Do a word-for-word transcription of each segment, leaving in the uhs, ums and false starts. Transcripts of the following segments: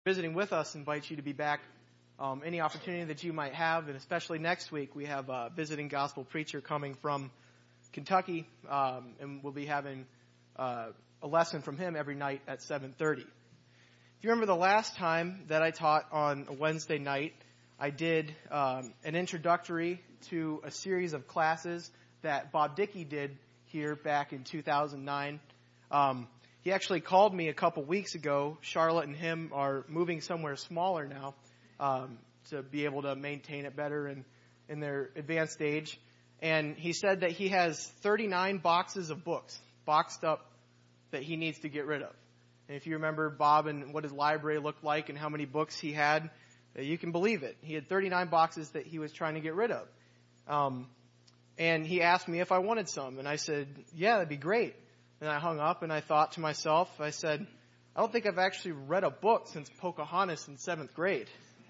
Visiting with us, invite you to be back um, any opportunity that you might have, and especially next week we have a visiting gospel preacher coming from Kentucky, um, and we'll be having uh, a lesson from him every night at seven thirty. If you remember the last time that I taught on a Wednesday night, I did um, an introductory to a series of classes that Bob Dickey did here back in two thousand nine. Um, He actually called me a couple weeks ago. Charlotte and him are moving somewhere smaller now um, to be able to maintain it better in, in their advanced age. And he said that he has thirty-nine boxes of books boxed up that he needs to get rid of. And if you remember Bob and what his library looked like and how many books he had, you can believe it. He had thirty-nine boxes that he was trying to get rid of. Um, and he asked me if I wanted some. And I said, yeah, that'd be great. And I hung up and I thought to myself, I said, I don't think I've actually read a book since Pocahontas in seventh grade.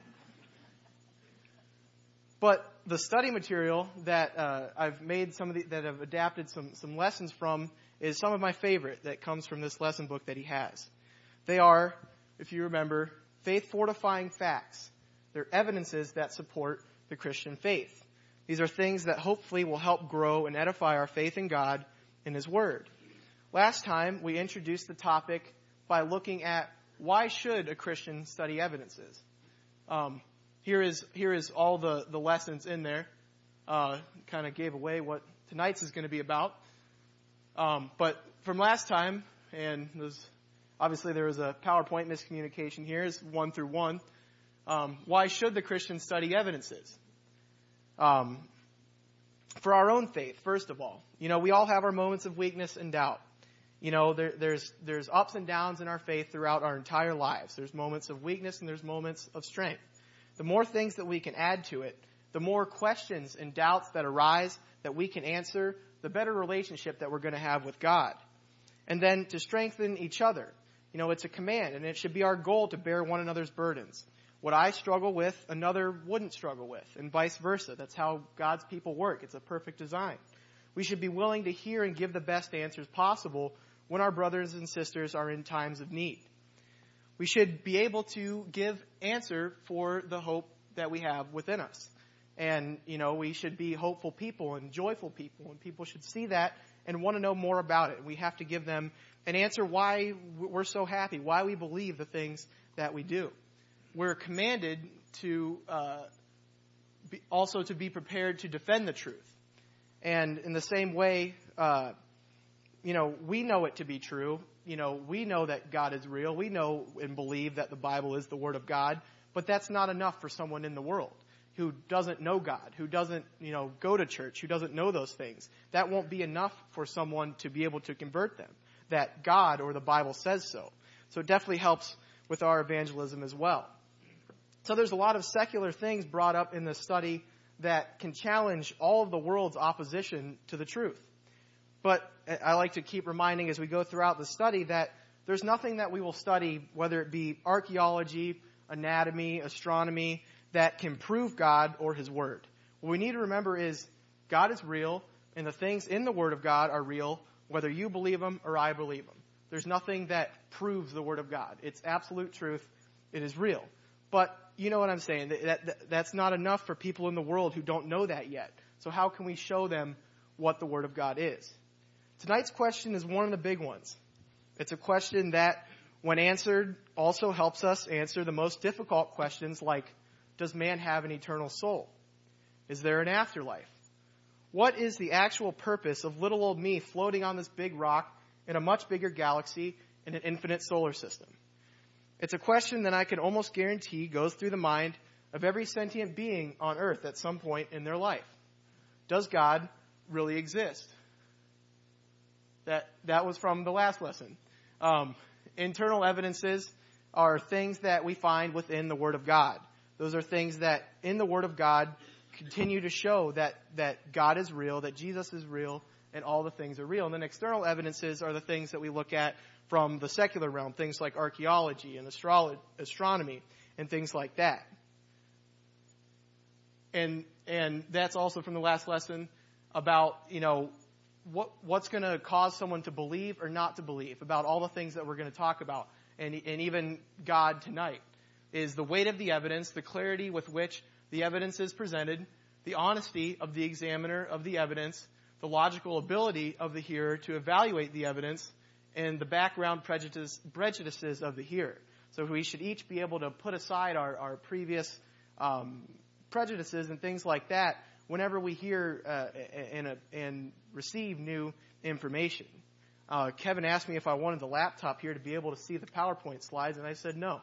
But the study material that uh, I've made some of the, that I've adapted some, some lessons from is some of my favorite that comes from this lesson book that he has. They are, if you remember, faith fortifying facts. They're evidences that support the Christian faith. These are things that hopefully will help grow and edify our faith in God and His Word. Last time, we introduced the topic by looking at why should a Christian study evidences. Um, here is here is all the, the lessons in there. Uh, kind of gave away what tonight's is going to be about. Um, but from last time, and there's, obviously there was a PowerPoint miscommunication here, is one through one. Um, why should the Christian study evidences? Um, for our own faith, first of all. You know, we all have our moments of weakness and doubt. You know, there, there's there's ups and downs in our faith throughout our entire lives. There's moments of weakness and there's moments of strength. The more things that we can add to it, the more questions and doubts that arise that we can answer, the better relationship that we're going to have with God. And then to strengthen each other. You know, it's a command, and it should be our goal to bear one another's burdens. What I struggle with, another wouldn't struggle with, and vice versa. That's how God's people work. It's a perfect design. We should be willing to hear and give the best answers possible when our brothers and sisters are in times of need. We should be able to give answer for the hope that we have within us. And, you know, we should be hopeful people and joyful people, and people should see that and want to know more about it. We have to give them an answer why we're so happy, why we believe the things that we do. We're commanded to uh, be, also to be prepared to defend the truth. And in the same way, uh, you know, we know it to be true. You know, we know that God is real. We know and believe that the Bible is the Word of God. But that's not enough for someone in the world who doesn't know God, who doesn't, you know, go to church, who doesn't know those things. That won't be enough for someone to be able to convert them, that God or the Bible says so. So it definitely helps with our evangelism as well. So there's a lot of secular things brought up in this study that can challenge all of the world's opposition to the truth. But I like to keep reminding as we go throughout the study that there's nothing that we will study, whether it be archaeology, anatomy, astronomy, that can prove God or His Word. What we need to remember is God is real, and the things in the Word of God are real, whether you believe them or I believe them. There's nothing that proves the Word of God. It's absolute truth. It is real. But you know what I'm saying. That, that, that's not enough for people in the world who don't know that yet. So how can we show them what the Word of God is? Tonight's question is one of the big ones. It's a question that, when answered, also helps us answer the most difficult questions like, does man have an eternal soul? Is there an afterlife? What is the actual purpose of little old me floating on this big rock in a much bigger galaxy in an infinite solar system? It's a question that I can almost guarantee goes through the mind of every sentient being on earth at some point in their life. Does God really exist? That that was from the last lesson. Um, internal evidences are things that we find within the Word of God. Those are things that in the Word of God continue to show that, that God is real, that Jesus is real, and all the things are real. And then external evidences are the things that we look at from the secular realm, things like archaeology and astrolo- astronomy and things like that. And and that's also from the last lesson about, you know, what what's going to cause someone to believe or not to believe, about all the things that we're going to talk about, and and even God tonight. is the weight of the evidence, the clarity with which the evidence is presented, the honesty of the examiner of the evidence, the logical ability of the hearer to evaluate the evidence, and the background prejudice, prejudices of the hearer. So we should each be able to put aside our, our previous um, prejudices and things like that whenever we hear uh, and, uh, and receive new information. Uh, Kevin asked me if I wanted the laptop here to be able to see the PowerPoint slides, and I said no.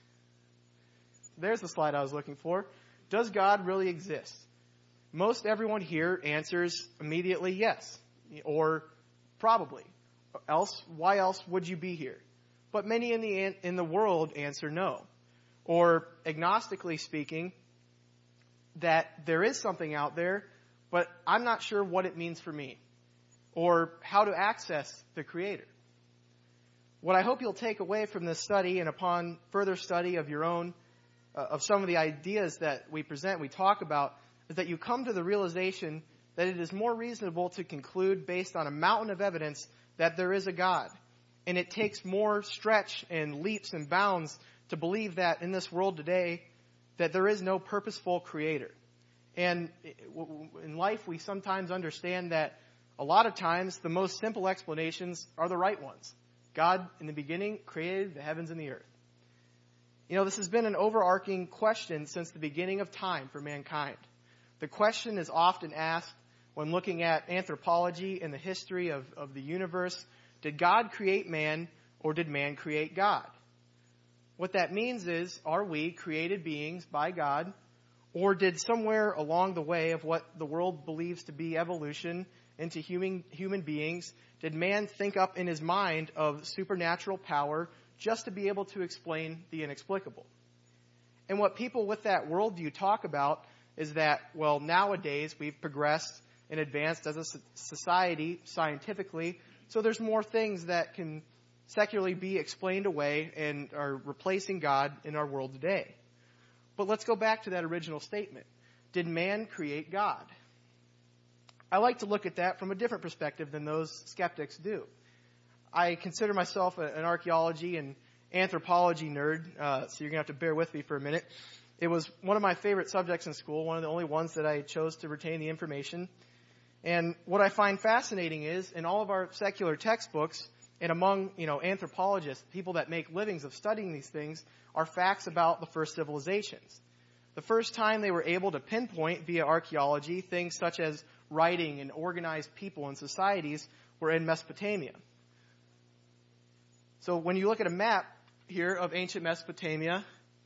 There's the slide I was looking for. Does God really exist? Most everyone here answers immediately yes, or probably. Else, why else would you be here? But many in the in the world answer no, or agnostically speaking, that there is something out there, but I'm not sure what it means for me, or how to access the Creator. What I hope you'll take away from this study, and upon further study of your own, uh, of some of the ideas that we present, we talk about, is that you come to the realization that it is more reasonable to conclude based on a mountain of evidence that there is a God. And it takes more stretch and leaps and bounds to believe that in this world today, that there is no purposeful Creator. And in life, we sometimes understand that a lot of times the most simple explanations are the right ones. God, in the beginning, created the heavens and the earth. You know, this has been an overarching question since the beginning of time for mankind. The question is often asked when looking at anthropology and the history of, of the universe: did God create man, or did man create God? What that means is, are we created beings by God, or did somewhere along the way of what the world believes to be evolution into human, human beings, did man think up in his mind of supernatural power just to be able to explain the inexplicable? And what people with that worldview talk about is that, well, nowadays we've progressed and advanced as a society scientifically, so there's more things that can secularly be explained away and are replacing God in our world today. But let's go back to that original statement. Did man create God? I like to look at that from a different perspective than those skeptics do. I consider myself an archaeology and anthropology nerd, uh, so you're going to have to bear with me for a minute. It was one of my favorite subjects in school, one of the only ones that I chose to retain the information. And what I find fascinating is, in all of our secular textbooks, and among, you know, anthropologists, people that make livings of studying these things, are facts about the first civilizations. The first time they were able to pinpoint via archaeology things such as writing and organized people and societies were in Mesopotamia. So when you look at a map here of ancient Mesopotamia,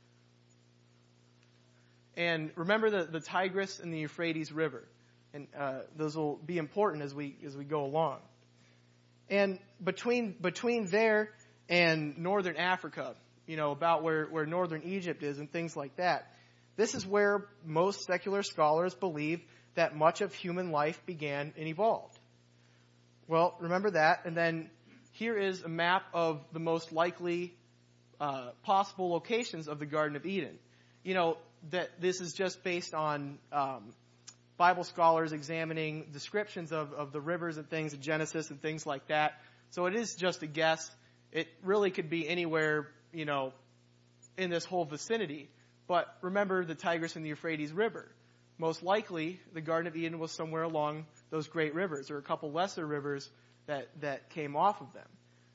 and remember the, the Tigris and the Euphrates River, and uh, those will be important as we as we go along. And between between there and northern Africa, you know, about where, where northern Egypt is and things like that, this is where most secular scholars believe that much of human life began and evolved. Well, remember that, and then here is a map of the most likely uh, possible locations of the Garden of Eden. You know, that this is just based on um, Bible scholars examining descriptions of, of the rivers and things in Genesis and things like that. So it is just a guess. It really could be anywhere, you know, in this whole vicinity. But remember the Tigris and the Euphrates River. Most likely, the Garden of Eden was somewhere along those great rivers. There are a couple lesser rivers that, that came off of them.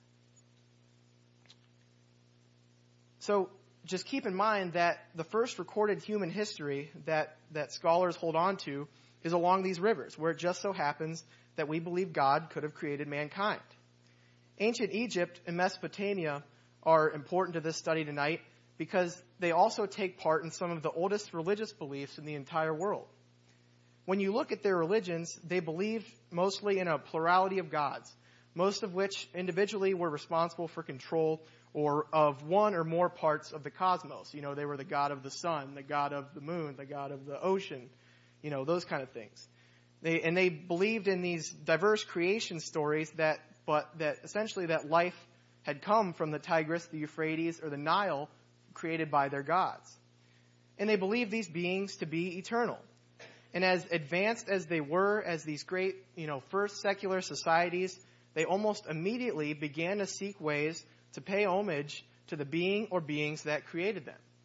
So just keep in mind that the first recorded human history that, that scholars hold on to is along these rivers, where it just so happens that we believe God could have created mankind. Ancient Egypt and Mesopotamia are important to this study tonight because they also take part in some of the oldest religious beliefs in the entire world. When you look at their religions, they believed mostly in a plurality of gods, most of which individually were responsible for control or of one or more parts of the cosmos. You know, they were the god of the sun, the god of the moon, the god of the ocean, you know, those kind of things. They, and they believed in these diverse creation stories that, but that essentially that life had come from the Tigris, the Euphrates, or the Nile, created by their gods. And they believed these beings to be eternal. And as advanced as they were as these great, you know, first secular societies, they almost immediately began to seek ways to pay homage to the being or beings that created them.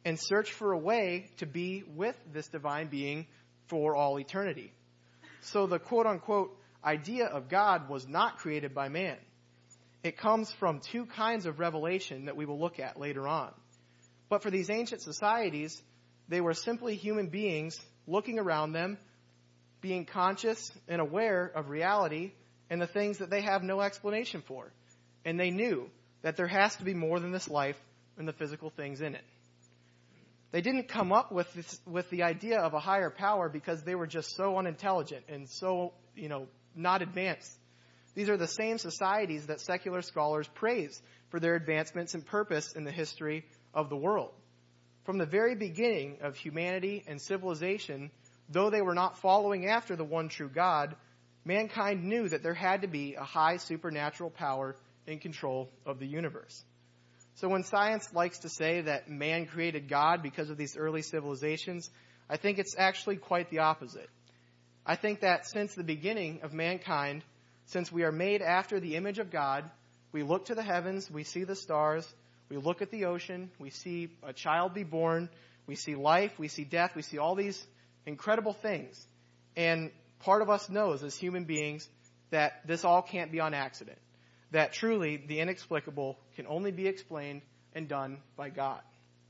and search for a way to be with this divine being for all eternity. So the quote-unquote idea of God was not created by man. It comes from two kinds of revelation that we will look at later on. But for these ancient societies, they were simply human beings looking around them, being conscious and aware of reality and the things that they have no explanation for. And they knew that there has to be more than this life and the physical things in it. They didn't come up with this, with the idea of a higher power because they were just so unintelligent and so, you know, not advanced. These are the same societies that secular scholars praise for their advancements and purpose in the history of the world. From the very beginning of humanity and civilization, though they were not following after the one true God, mankind knew that there had to be a high supernatural power in control of the universe. So when science likes to say that man created God because of these early civilizations, I think it's actually quite the opposite. I think that since the beginning of mankind, since we are made after the image of God, we look to the heavens, we see the stars, we look at the ocean, we see a child be born, we see life, we see death, we see all these incredible things. And part of us knows as human beings that this all can't be on accident. That truly the inexplicable can only be explained and done by God.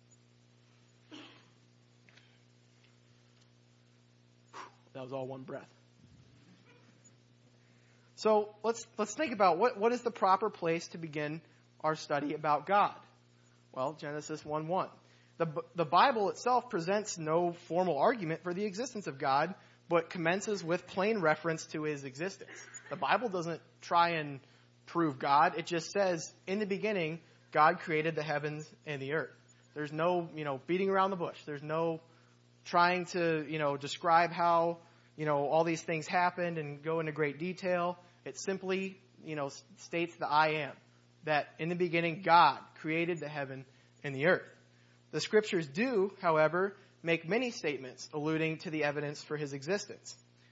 That was all one breath. So let's let's think about what, what is the proper place to begin our study about God. Well, Genesis one one. The, the Bible itself presents no formal argument for the existence of God, but commences with plain reference to his existence. The Bible doesn't try and prove God. It just says, in the beginning, God created the heavens and the earth. There's no, you know, beating around the bush. There's no trying to, you know, describe how, you know, all these things happened and go into great detail. It simply, you know, states the I am. That in the beginning, God created the heaven and the earth. The scriptures do, however, make many statements alluding to the evidence for his existence.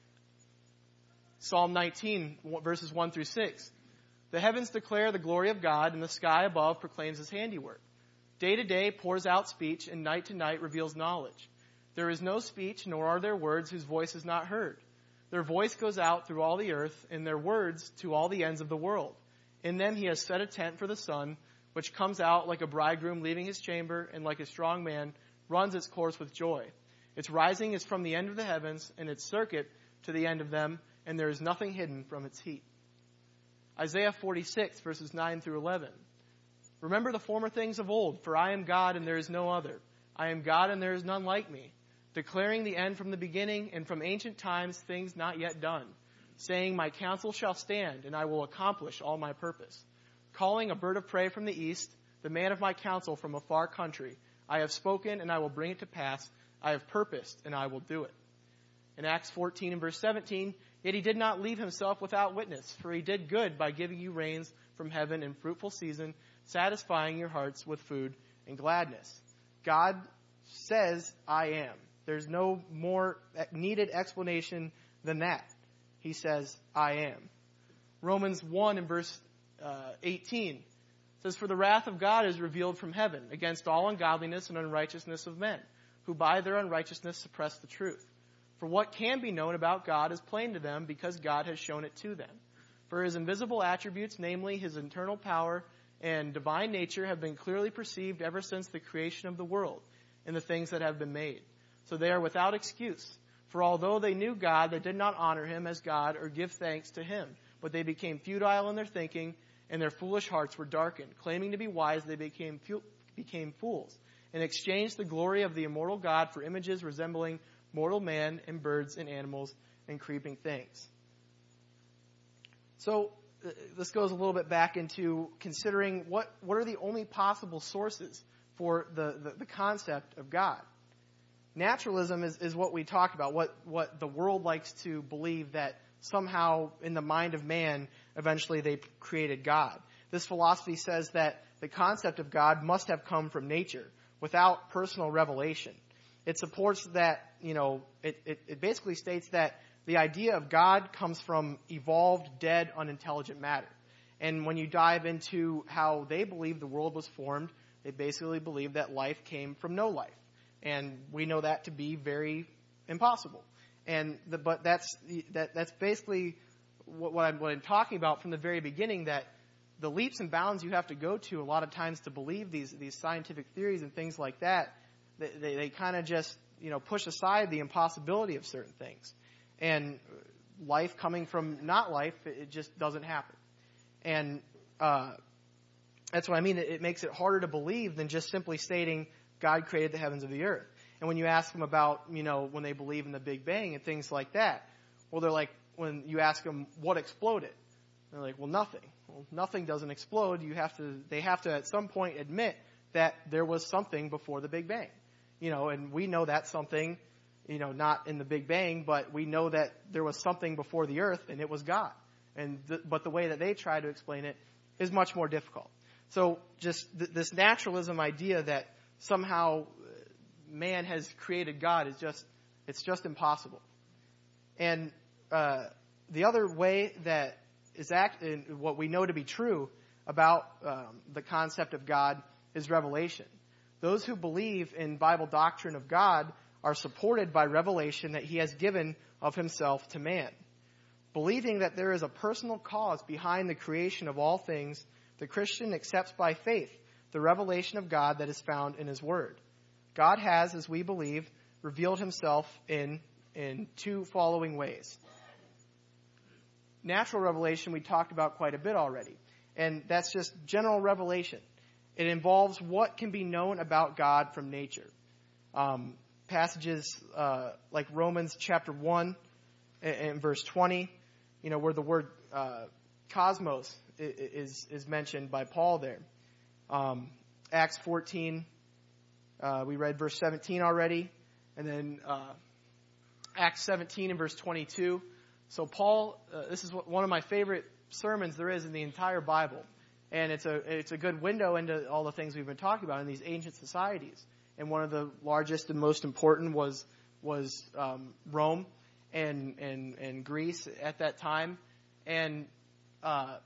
Psalm nineteen, verses one through six. The heavens declare the glory of God, and the sky above proclaims his handiwork. Day to day pours out speech, and night to night reveals knowledge. There is no speech, nor are there words whose voice is not heard. Their voice goes out through all the earth, and their words to all the ends of the world. In them he has set a tent for the sun, which comes out like a bridegroom leaving his chamber, and like a strong man runs its course with joy. Its rising is from the end of the heavens, and its circuit to the end of them, and there is nothing hidden from its heat. Isaiah forty-six, verses nine through eleven. Remember the former things of old, for I am God and there is no other. I am God and there is none like me, declaring the end from the beginning and from ancient times things not yet done, saying, my counsel shall stand and I will accomplish all my purpose. Calling a bird of prey from the east, the man of my counsel from a far country. I have spoken and I will bring it to pass. I have purposed and I will do it. In Acts fourteen and verse seventeen, yet he did not leave himself without witness, for he did good by giving you rains from heaven in fruitful season, satisfying your hearts with food and gladness. God says, I am. There's no more needed explanation than that. He says, I am. Romans one and verse uh, eighteen says, for the wrath of God is revealed from heaven against all ungodliness and unrighteousness of men, who by their unrighteousness suppress the truth. For what can be known about God is plain to them because God has shown it to them. For his invisible attributes, namely his internal power and divine nature, have been clearly perceived ever since the creation of the world and the things that have been made. So they are without excuse. For although they knew God, they did not honor him as God or give thanks to him. But they became futile in their thinking, and their foolish hearts were darkened. Claiming to be wise, they became fu- became fools, and exchanged the glory of the immortal God for images resembling mortal man and birds and animals and creeping things. So uh, this goes a little bit back into considering what, what are the only possible sources for the, the, the concept of God. Naturalism is, is what we talked about, what, what the world likes to believe that somehow in the mind of man, eventually they created God. This philosophy says that the concept of God must have come from nature without personal revelation. It supports that, you know, it, it, it basically states that the idea of God comes from evolved, dead, unintelligent matter. And when you dive into how they believe the world was formed, They basically believed that life came from no life. And we know that to be very impossible. And the, but that's that that's basically what, what I'm what I'm talking about from the very beginning, that the leaps and bounds you have to go to a lot of times to believe these these scientific theories and things like that, they, they, they kind of just, you know, push aside the impossibility of certain things. And life coming from not life, it just doesn't happen. And uh, that's what I mean. It, it makes it harder to believe than just simply stating God created the heavens and the earth. And when you ask them about, you know, when they believe in the Big Bang and things like that, well, they're like, when you ask them what exploded, they're like, well, nothing. Well, nothing doesn't explode. You have to, they have to at some point admit that there was something before the Big Bang. You know, and we know that something, you know, not in the Big Bang, but we know that there was something before the earth, and it was God. And th- but the way that they try to explain it is much more difficult. So just th- this naturalism idea that somehow man has created God is just, it's just impossible. And uh, the other way that is act, what we know to be true about um, the concept of God is revelation. Those who believe in Bible doctrine of God are supported by revelation that he has given of himself to man. Believing that there is a personal cause behind the creation of all things, the Christian accepts by faith the revelation of God that is found in his word. God has, as we believe, revealed himself in, in two following ways. Natural revelation we talked about quite a bit already, and that's just general revelation. It involves what can be known about God from nature. Um, passages uh, like Romans chapter one and, and verse twenty, you know, where the word uh, cosmos is is mentioned by Paul there. Um, Acts fourteen, uh, we read verse seventeen already, and then uh, Acts seventeen and verse twenty-two. So Paul, uh, this is one of my favorite sermons there is in the entire Bible. And it's a it's a good window into all the things we've been talking about in these ancient societies. And one of the largest and most important was was um, Rome and, and and Greece at that time, and uh,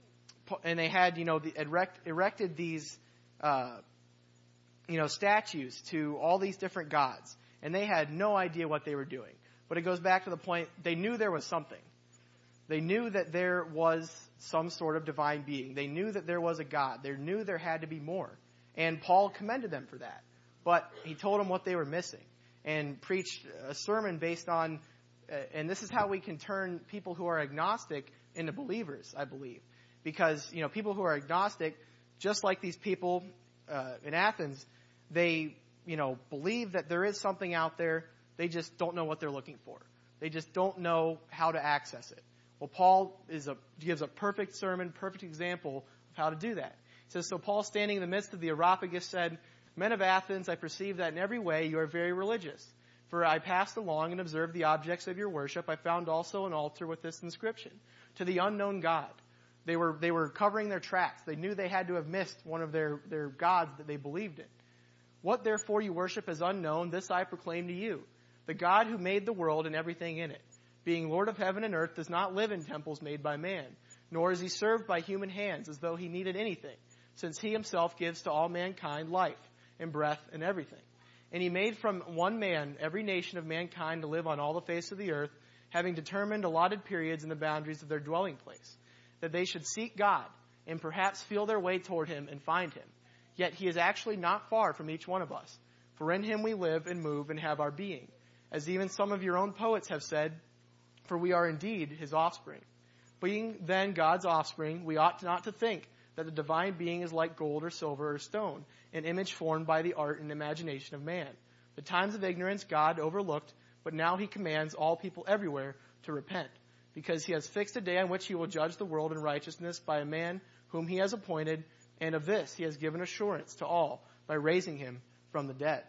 and they had you know the erect, erected these uh, you know statues to all these different gods, and they had no idea what they were doing. But it goes back to the point, they knew there was something. They knew that there was some sort of divine being. They knew that there was a God. They knew there had to be more. And Paul commended them for that. But he told them what they were missing and preached a sermon based on, uh, and this is how we can turn people who are agnostic into believers, I believe. Because, you know, people who are agnostic, just like these people uh, in Athens, they, you know, believe that there is something out there. They just don't know what they're looking for. They just don't know how to access it. Well, Paul is a, gives a perfect sermon, perfect example of how to do that. He says, so Paul, standing in the midst of the Areopagus, said, Men of Athens, I perceive that in every way you are very religious. For I passed along and observed the objects of your worship. I found also an altar with this inscription, to the unknown God. They were they were covering their tracks. They knew they had to have missed one of their, their gods that they believed in. What therefore you worship as unknown, this I proclaim to you. The God who made the world and everything in it, being Lord of heaven and earth, does not live in temples made by man, nor is he served by human hands as though he needed anything, since he himself gives to all mankind life and breath and everything. And he made from one man every nation of mankind to live on all the face of the earth, having determined allotted periods in the boundaries of their dwelling place, that they should seek God and perhaps feel their way toward him and find him. Yet he is actually not far from each one of us, for in him we live and move and have our being. As even some of your own poets have said, for we are indeed his offspring. Being then God's offspring, we ought not to think that the divine being is like gold or silver or stone, an image formed by the art and imagination of man. The times of ignorance God overlooked, but now he commands all people everywhere to repent, because he has fixed a day on which he will judge the world in righteousness by a man whom he has appointed, and of this he has given assurance to all by raising him from the dead.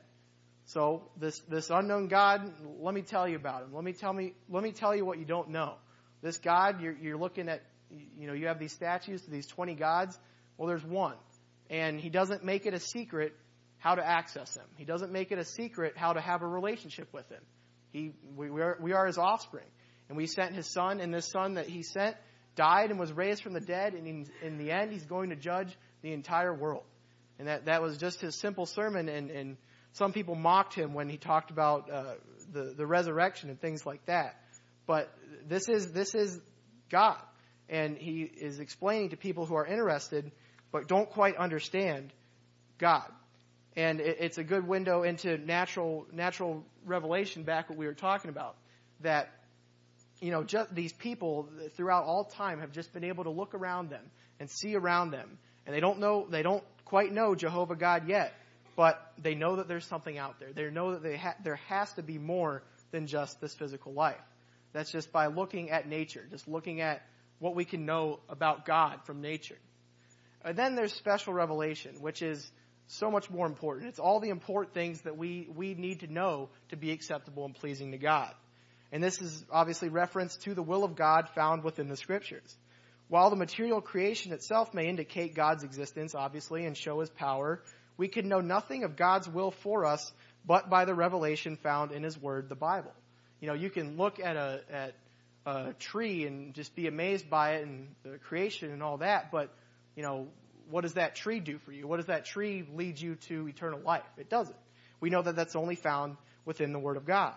So this, this unknown God, let me tell you about him. Let me tell me, let me tell you what you don't know. This God, you're, you're looking at, you know, you have these statues to these twenty gods. Well, there's one. And he doesn't make it a secret how to access him. He doesn't make it a secret how to have a relationship with him. He, we, we, are, we are his offspring. And we sent his son, and this son that he sent died and was raised from the dead. And in, in the end, he's going to judge the entire world. And that, that was just his simple sermon, and, and some people mocked him when he talked about uh, the, the resurrection and things like that. But this is this is God, and he is explaining to people who are interested but don't quite understand God. And it, it's a good window into natural natural revelation, back what we were talking about, that, you know, just these people throughout all time have just been able to look around them and see around them, and they don't know, they don't quite know Jehovah God yet, but they know that there's something out there. They know that they ha- there has to be more than just this physical life. That's just by looking at nature, just looking at what we can know about God from nature. And then there's special revelation, which is so much more important. It's all the important things that we, we need to know to be acceptable and pleasing to God. And this is obviously reference to the will of God found within the Scriptures. While the material creation itself may indicate God's existence, obviously, and show his power, we can know nothing of God's will for us but by the revelation found in his word, the Bible. You know, you can look at a at a tree and just be amazed by it and the creation and all that, but, you know, what does that tree do for you? What does that tree lead you to eternal life? It doesn't. We know that that's only found within the Word of God.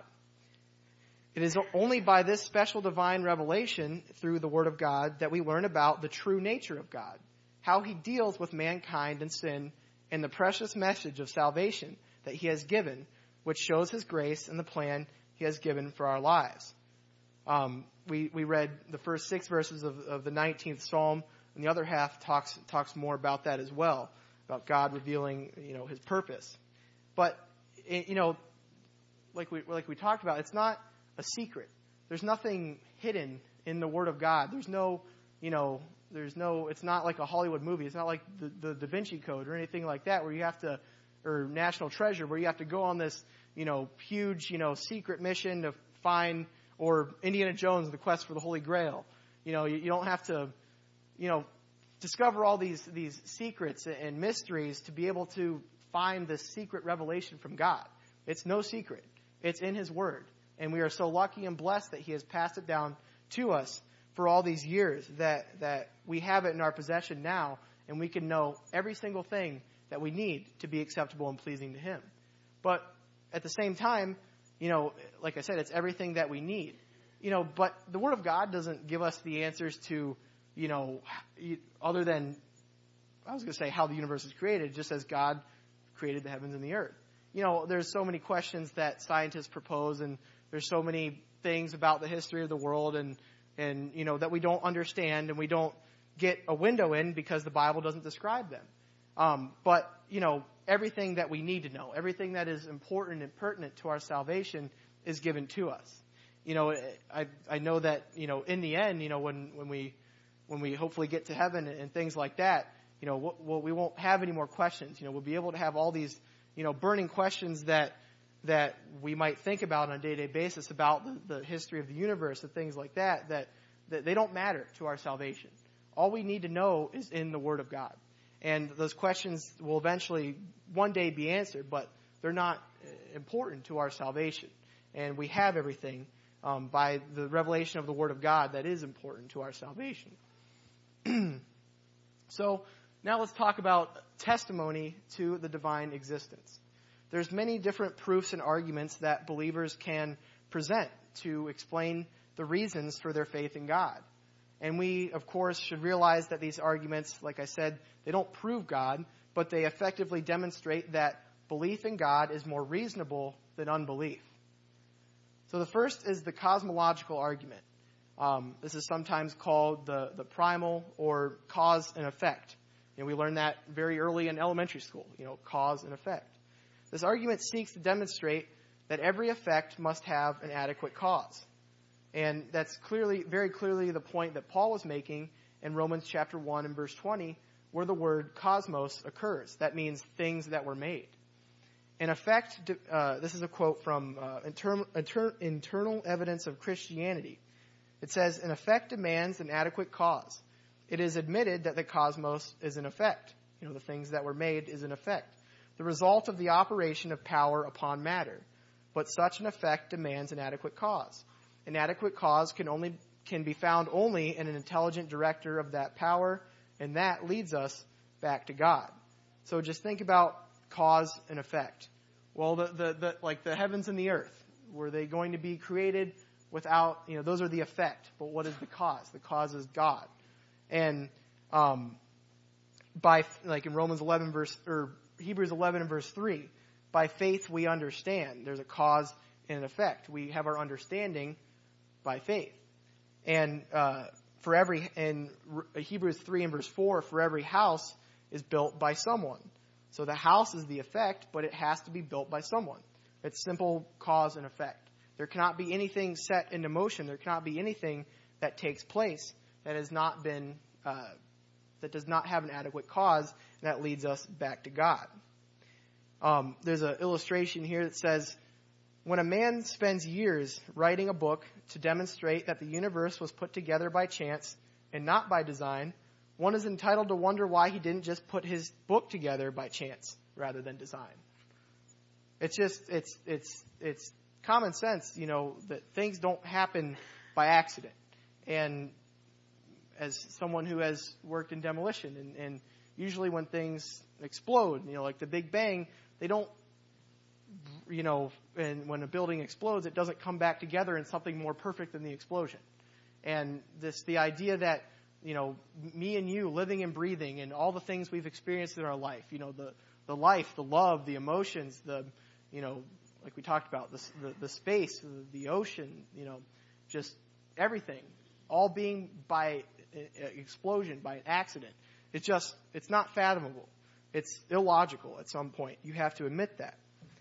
It is only by this special divine revelation through the Word of God that we learn about the true nature of God, how he deals with mankind and sin, and the precious message of salvation that he has given, which shows his grace and the plan he has given for our lives. Um, we, we read the first six verses of, of the nineteenth Psalm, and the other half talks talks more about that as well, about God revealing, you know, his purpose. But, you know, like we like we talked about, it's not a secret. There's nothing hidden in the Word of God. There's no, you know, there's no, it's not like a Hollywood movie. It's not like the, the Da Vinci Code or anything like that, where you have to, or National Treasure, where you have to go on this, you know, huge, you know, secret mission to find, or Indiana Jones, the quest for the Holy Grail. You know, you, you don't have to, you know, discover all these, these secrets and mysteries to be able to find this secret revelation from God. It's no secret. It's in his word. And we are so lucky and blessed that he has passed it down to us for all these years, that, that we have it in our possession now, and we can know every single thing that we need to be acceptable and pleasing to him. But at the same time, you know, like I said, it's everything that we need. You know, but the Word of God doesn't give us the answers to, you know, other than, I was going to say how the universe is created, just as God created the heavens and the earth. You know, there's so many questions that scientists propose, and there's so many things about the history of the world, and, and, you know, that we don't understand and we don't get a window in because the Bible doesn't describe them. Um, but, you know, everything that we need to know, everything that is important and pertinent to our salvation is given to us. You know, I, I know that, you know, in the end, you know, when, when we, when we hopefully get to heaven and, and things like that, you know, we'll, we won't have any more questions. You know, we'll be able to have all these, you know, burning questions that, that we might think about on a day-to-day basis about the, the history of the universe and things like that, that, that they don't matter to our salvation. All we need to know is in the Word of God. And those questions will eventually one day be answered, but they're not important to our salvation. And we have everything um, by the revelation of the Word of God that is important to our salvation. So now let's talk about testimony to the divine existence. There's many different proofs and arguments that believers can present to explain the reasons for their faith in God. And we, of course, should realize that these arguments, like I said, they don't prove God, but they effectively demonstrate that belief in God is more reasonable than unbelief. So the first is the cosmological argument. Um, this is sometimes called the, the primal or cause and effect. You know, we learned that very early in elementary school, you know, cause and effect. This argument seeks to demonstrate that every effect must have an adequate cause. And that's clearly, very clearly the point that Paul was making in Romans chapter one and verse twenty, where the word cosmos occurs. That means things that were made. In effect, uh, this is a quote from uh, Inter- Inter- Internal Evidence of Christianity. It says, "An effect demands an adequate cause. It is admitted that the cosmos is an effect." You know, the things that were made is an effect. The result of the operation of power upon matter. But such an effect demands an adequate cause. An adequate cause can only can be found only in an intelligent director of that power, and that leads us back to God. So just think about cause and effect. Well, the, the, the like the heavens and the earth, were they going to be created without, you know, those are the effect. But what is the cause? The cause is God. And um, by, like in Romans eleven verse, or Hebrews eleven and verse three, by faith we understand. There's a cause and an effect. We have our understanding by faith. And uh, for every, in Hebrews three and verse four, for every house is built by someone. So the house is the effect, but it has to be built by someone. It's simple cause and effect. There cannot be anything set into motion. There cannot be anything that takes place that has not been, uh, that does not have an adequate cause, and that leads us back to God. Um, there's an illustration here that says, when a man spends years writing a book to demonstrate that the universe was put together by chance and not by design, one is entitled to wonder why he didn't just put his book together by chance rather than design. It's just, it's, it's, it's common sense, you know, that things don't happen by accident. And as someone who has worked in demolition, and, and usually when things explode, you know, like the Big Bang, they don't, you know, and when a building explodes, it doesn't come back together in something more perfect than the explosion. And this, the idea that, you know, me and you living and breathing and all the things we've experienced in our life, you know, the, the life, the love, the emotions, the, you know, like we talked about, the, the, the space, the, the ocean, you know, just everything, all being by explosion, by an accident. It's just, it's not fathomable. It's illogical at some point. You have to admit that.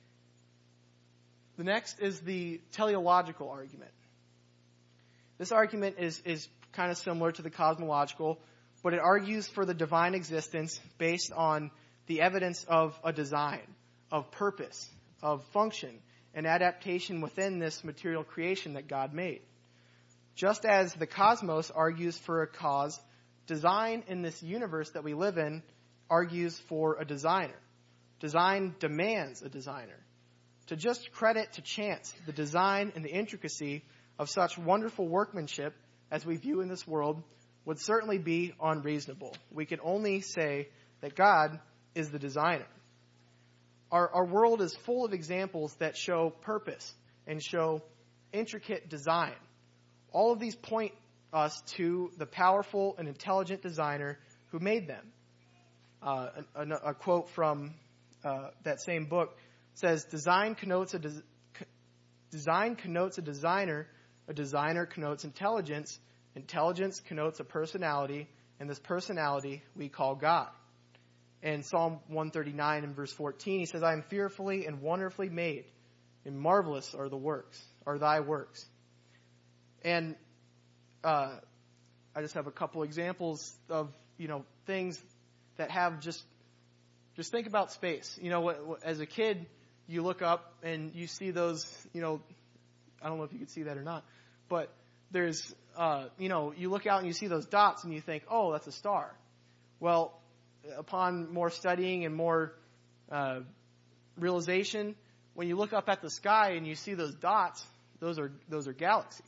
The next is the teleological argument. This argument is, is kind of similar to the cosmological, but it argues for the divine existence based on the evidence of a design, of purpose, of function, and adaptation within this material creation that God made. Just as the cosmos argues for a cause, design in this universe that we live in argues for a designer. Design demands a designer. To just credit to chance the design and the intricacy of such wonderful workmanship as we view in this world would certainly be unreasonable. We can only say that God is the designer. Our, our world is full of examples that show purpose and show intricate design. All of these point us to the powerful and intelligent designer who made them. Uh, a, a, a quote from uh, that same book says, design connotes a des- design connotes a designer, a designer connotes intelligence, intelligence connotes a personality, and this personality we call God. In Psalm one thirty-nine and verse fourteen, he says, I am fearfully and wonderfully made, and marvelous are the works, are thy works. And uh, I just have a couple examples of, you know, things that have just, just think about space. You know, as a kid, you look up and you see those, you know, I don't know if you could see that or not, but there's, uh, you know, you look out and you see those dots and you think, oh, that's a star. Well, upon more studying and more uh, realization, when you look up at the sky and you see those dots, those are those are galaxies.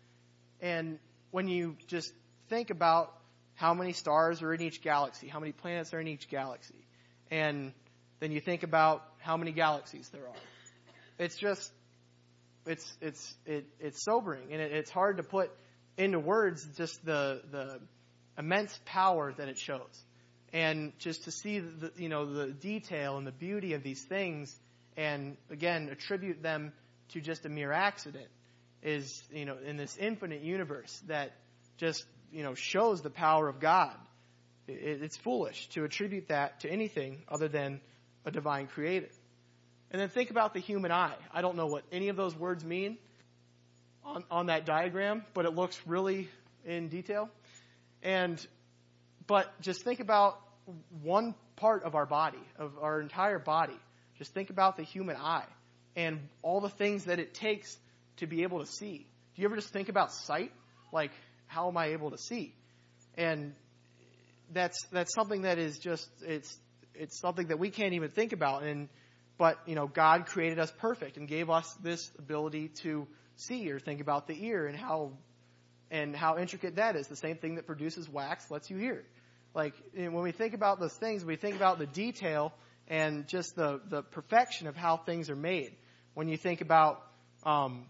And when you just think about how many stars are in each galaxy, how many planets are in each galaxy, and then you think about how many galaxies there are, it's just it's it's it, it's sobering, and it, it's hard to put into words just the the immense power that it shows. And just to see the, you know, the detail and the beauty of these things, and again attribute them to just a mere accident, is, you know, in this infinite universe that just, you know, shows the power of God. It, it's foolish to attribute that to anything other than a divine creator. And then think about the human eye. I don't know what any of those words mean on, on that diagram, but it looks really in detail. And But just think about one part of our body, of our entire body. Just think about the human eye and all the things that it takes to be able to see. Do you ever just think about sight? Like, how am I able to see? And that's that's something that is just, it's it's something that we can't even think about. And but, you know, God created us perfect and gave us this ability to see, or think about the ear and how and how intricate that is. The same thing that produces wax lets you hear. Like, when we think about those things, we think about the detail and just the, the perfection of how things are made. When you think about um,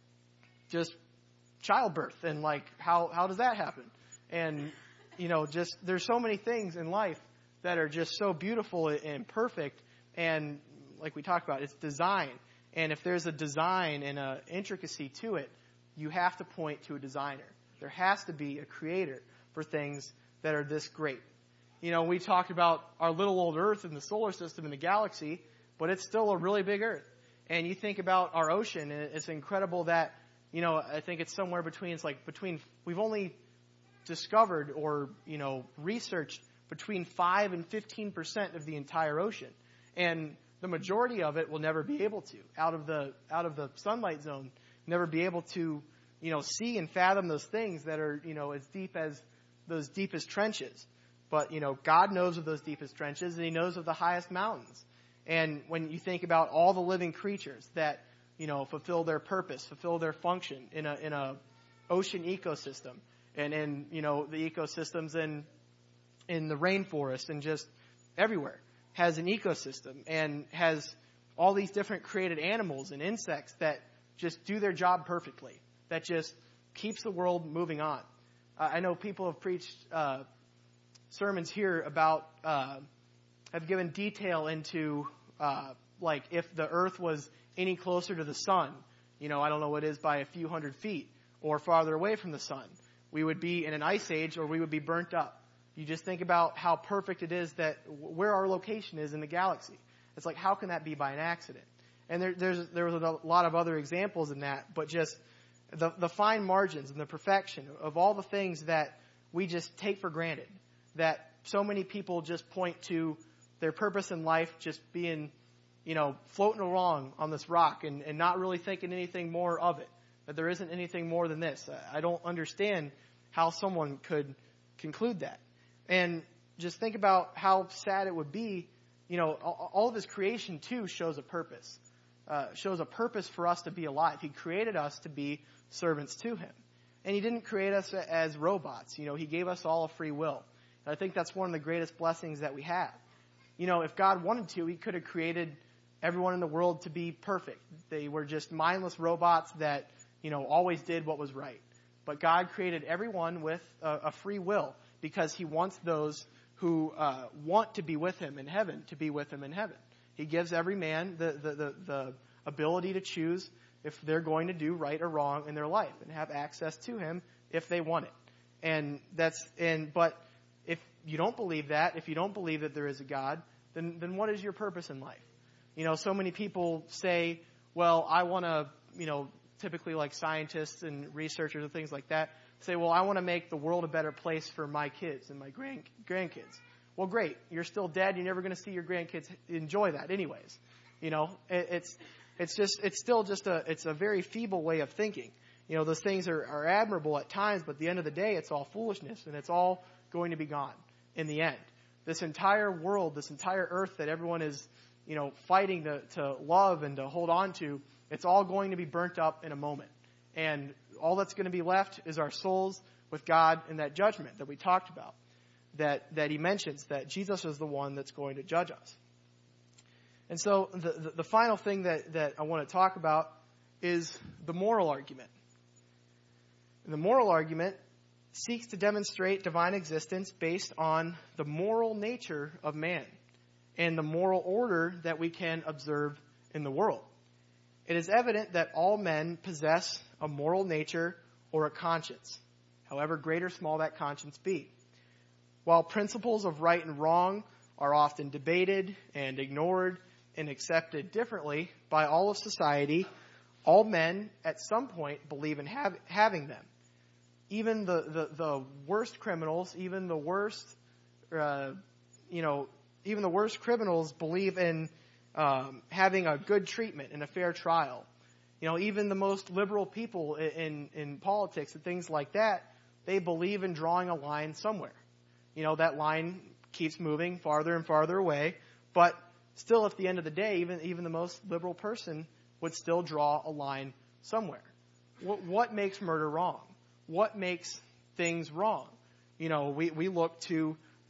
just childbirth and, like, how, how does that happen? And, you know, just there's so many things in life that are just so beautiful and perfect. And like we talked about, it's design. And if there's a design and an intricacy to it, you have to point to a designer. There has to be a creator for things that are this great. You know, we talked about our little old Earth in the solar system in the galaxy, but it's still a really big Earth. And you think about our ocean, and it's incredible that, you know, I think it's somewhere between, it's like between, we've only discovered or, you know, researched between five and fifteen percent of the entire ocean. And the majority of it will never be able to, out of the, out of the sunlight zone, never be able to, you know, see and fathom those things that are, you know, as deep as those deepest trenches. But, you know, God knows of those deepest trenches, and he knows of the highest mountains. And when you think about all the living creatures that, you know, fulfill their purpose, fulfill their function in a, in a ocean ecosystem, and in, you know, the ecosystems in, in the rainforest and just everywhere, has an ecosystem and has all these different created animals and insects that just do their job perfectly, that just keeps the world moving on. Uh, I know people have preached uh, sermons here about, uh, have given detail into, uh, like, if the earth was any closer to the sun, you know, I don't know what it is, by a few hundred feet or farther away from the sun, we would be in an ice age or we would be burnt up. You just think about how perfect it is that where our location is in the galaxy. It's like, how can that be by an accident? And there, there's there was a lot of other examples in that, but just the, the fine margins and the perfection of all the things that we just take for granted, that so many people just point to their purpose in life just being, you know, floating along on this rock and, and not really thinking anything more of it, that there isn't anything more than this. I don't understand how someone could conclude that. And just think about how sad it would be. You know, all of his creation, too, shows a purpose, uh, shows a purpose for us to be alive. He created us to be servants to him. And he didn't create us as robots. You know, he gave us all a free will. And I think that's one of the greatest blessings that we have. You know, if God wanted to, he could have created everyone in the world to be perfect. They were just mindless robots that, you know, always did what was right. But God created everyone with a, a free will, because he wants those who uh, want to be with him in heaven to be with him in heaven. He gives every man the, the, the, the ability to choose if they're going to do right or wrong in their life and have access to him if they want it. And that's and but if you don't believe that, if you don't believe that there is a God, then then what is your purpose in life? You know, so many people say, well, I want to, you know, typically like scientists and researchers and things like that, say, well, I want to make the world a better place for my kids and my grand grandkids. Well, great. You're still dead. You're never going to see your grandkids enjoy that anyways. You know, it, it's it's just it's still just a it's a very feeble way of thinking. You know, those things are, are admirable at times, but at the end of the day, it's all foolishness, and it's all going to be gone in the end. This entire world, this entire earth that everyone is, you know, fighting to, to love and to hold on to, it's all going to be burnt up in a moment. And all that's going to be left is our souls with God in that judgment that we talked about, that, that he mentions, that Jesus is the one that's going to judge us. And so the, the, the final thing that, that I want to talk about is the moral argument. And the moral argument seeks to demonstrate divine existence based on the moral nature of man and the moral order that we can observe in the world. It is evident that all men possess a moral nature or a conscience, however great or small that conscience be. While principles of right and wrong are often debated and ignored and accepted differently by all of society, all men at some point believe in have, having them. Even the, the, the worst criminals, even the worst, uh, you know, even the worst criminals believe in um, having a good treatment and a fair trial. You know, even the most liberal people in, in, in politics and things like that, they believe in drawing a line somewhere. You know, that line keeps moving farther and farther away, but still at the end of the day, even, even the most liberal person would still draw a line somewhere. What, what makes murder wrong? What makes things wrong? You know, we, we look to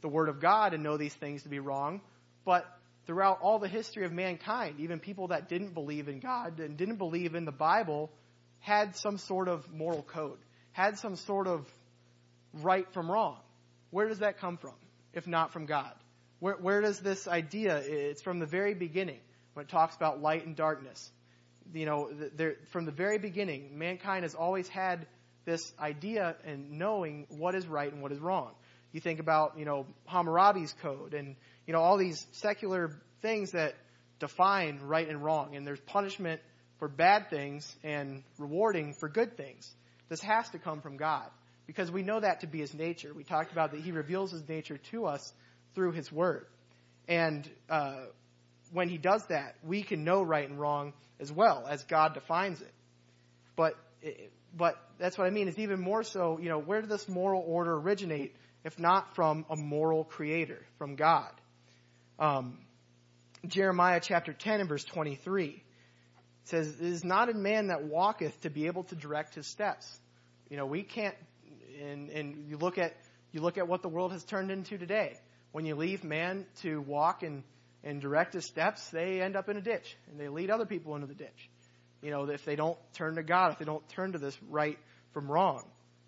the Word of God and know these things to be wrong. But throughout all the history of mankind, even people that didn't believe in God and didn't believe in the Bible had some sort of moral code, had some sort of right from wrong. Where does that come from, if not from God? Where, where does this idea, it's from the very beginning, when it talks about light and darkness. You know, there, from the very beginning, mankind has always had this idea and knowing what is right and what is wrong. You think about, you know, Hammurabi's code and, you know, all these secular things that define right and wrong. And there's punishment for bad things and rewarding for good things. This has to come from God because we know that to be his nature. We talked about that he reveals his nature to us through his word. And uh, when he does that, we can know right and wrong as well as God defines it. But but that's what I mean. It's even more so, you know, where did this moral order originate if not from a moral creator, from God? Um, Jeremiah chapter ten and verse twenty-three says, "It is not in man that walketh to be able to direct his steps." You know, we can't, and, and you look at you look at what the world has turned into today. When you leave man to walk and, and direct his steps, they end up in a ditch, and they lead other people into the ditch. You know, if they don't turn to God, if they don't turn to this right from wrong.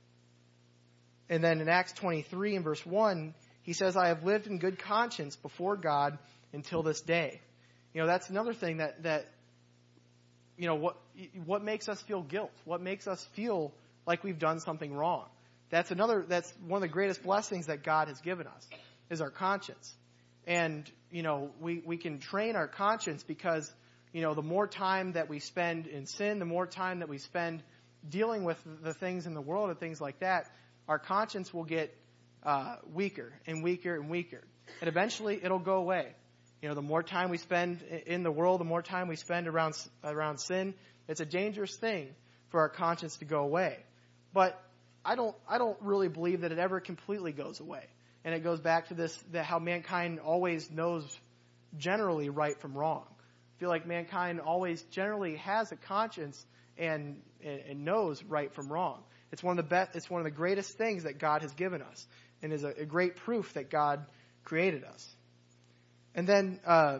And then in Acts twenty-three and verse one, he says, "I have lived in good conscience before God until this day." You know, that's another thing that, that you know, what what makes us feel guilt? What makes us feel like we've done something wrong? That's another, that's one of the greatest blessings that God has given us, is our conscience. And, you know, we, we can train our conscience because, you know, the more time that we spend in sin, the more time that we spend dealing with the things in the world and things like that, our conscience will get uh, weaker and weaker and weaker. And eventually it'll go away. You know, the more time we spend in the world, the more time we spend around around sin, it's a dangerous thing for our conscience to go away. But I don't I don't really believe that it ever completely goes away. And it goes back to this, that how mankind always knows generally right from wrong. I feel like mankind always generally has a conscience and, and, and knows right from wrong. It's one of the best, it's one of the greatest things that God has given us, and is a, a great proof that God created us. And then, uh,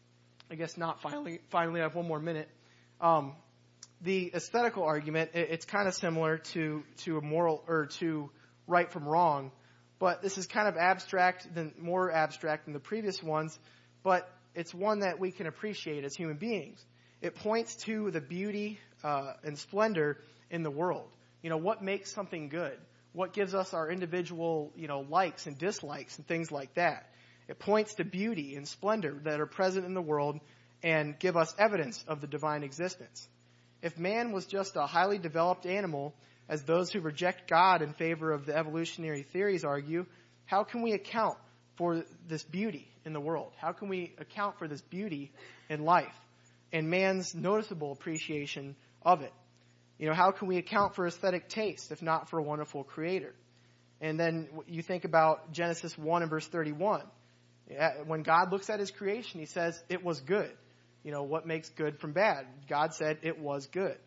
I guess not finally, finally I have one more minute. Um, the aesthetical argument, it, it's kind of similar to, to a moral, or to right from wrong, but this is kind of abstract, than more abstract than the previous ones, but it's one that we can appreciate as human beings. It points to the beauty uh, and splendor in the world. You know, what makes something good? What gives us our individual, you know, likes and dislikes and things like that? It points to beauty and splendor that are present in the world and give us evidence of the divine existence. If man was just a highly developed animal, as those who reject God in favor of the evolutionary theories argue, how can we account for this beauty in the world? How can we account for this beauty in life and man's noticeable appreciation of it? You know, how can we account for aesthetic taste if not for a wonderful creator? And then you think about Genesis one and verse thirty-one. When God looks at his creation, he says, it was good. You know, what makes good from bad? God said it was good.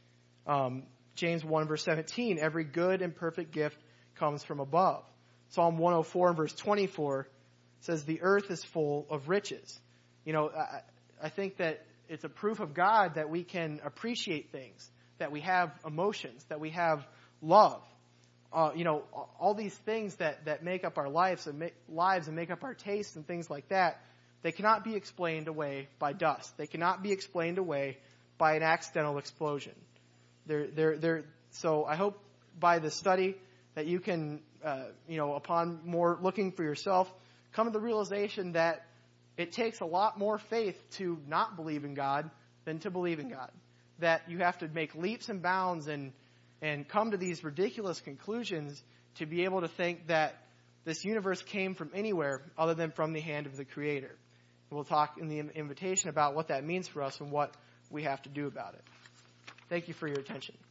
Um, James one verse seventeen, every good and perfect gift comes from above. Psalm one oh four and verse twenty-four says the earth is full of riches. You know, I, I think that it's a proof of God that we can appreciate things, that we have emotions, that we have love. Uh, you know, all these things that, that make up our lives and make, lives and make up our tastes and things like that, they cannot be explained away by dust. They cannot be explained away by an accidental explosion. They're, they're, they're, so I hope by the study that you can, uh, you know, upon more looking for yourself, come to the realization that it takes a lot more faith to not believe in God than to believe in God. That you have to make leaps and bounds and and come to these ridiculous conclusions to be able to think that this universe came from anywhere other than from the hand of the Creator. We'll talk in the invitation about what that means for us and what we have to do about it. Thank you for your attention.